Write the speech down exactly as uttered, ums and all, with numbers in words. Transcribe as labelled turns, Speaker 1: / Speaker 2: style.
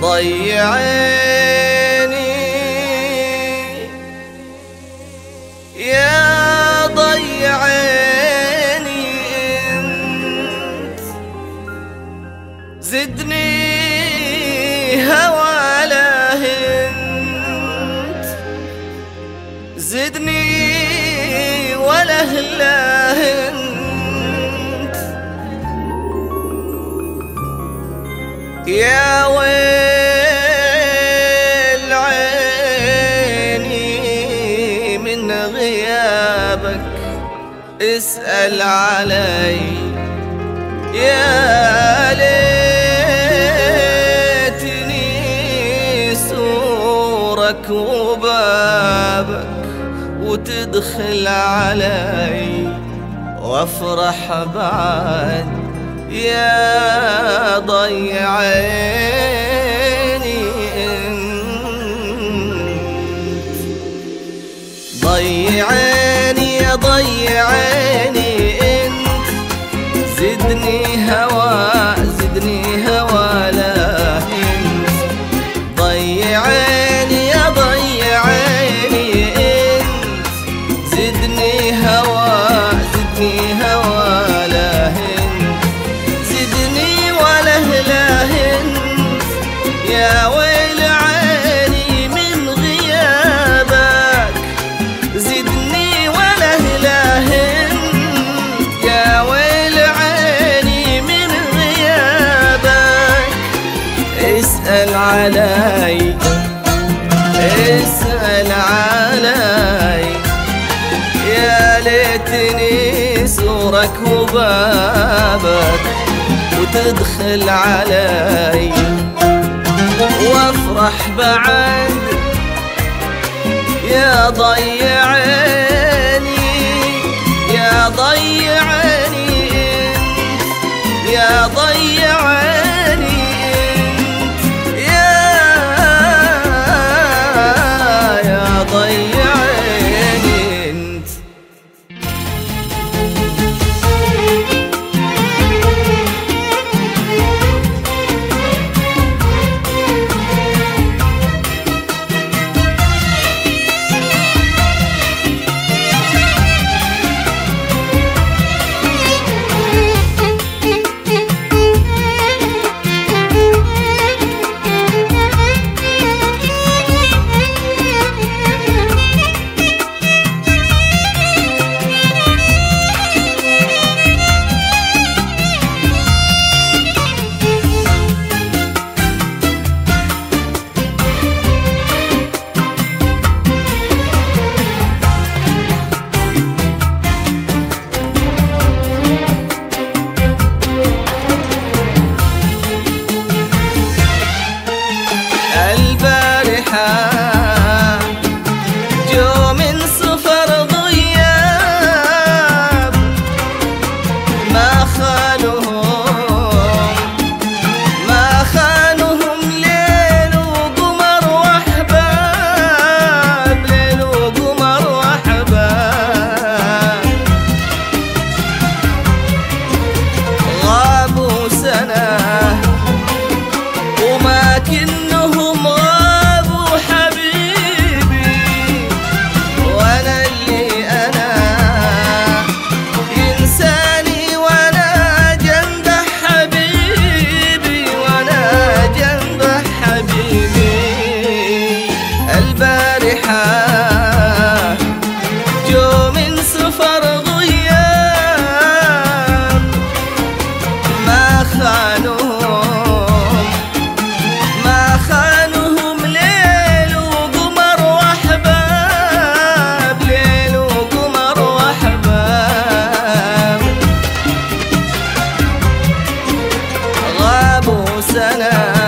Speaker 1: ضيعيني يا ضيعيني انت، زدني هوى لهنت، زدني وله لهنت، يا ويل عيني من غيابك اسأل علي، يا ليتني سورك وبابك وتدخل علي وافرح بعد، يا ضيعيني انت، ضيعيني يا ضيعيني انت، زدني هوى زدني هوى لهنت، ضيعيني يا ضيعيني انت، زدني هوى زدني هوى لهنت، زدني وله لهنت، يا ويل عيني من غيابك، زدني وله لهنت، يا ويل عيني من غيابك، اسأل علي اسأل علي، يا ليتني سورك وبابك وتدخل علي وافرح بعد، يا ضيعيني يا ضيعيني انت، يا ضيعيني انت، يا يا ضيعيني انت. جو من سفر غياب ما خانهم ما خانهم ليل وقمر وأحباب، ليل وقمر وأحباب، غابوا سنة وما كنهم غابوا حبيبي، وانا اللي انا ينساني وانا جنبه حبيبي، وانا جنبه حبيبي. البارحة جو من سفر غياب ما خانوهم ما خانهم ليل وقمر وأحباب، ليل وقمر وأحباب، غابوا سنة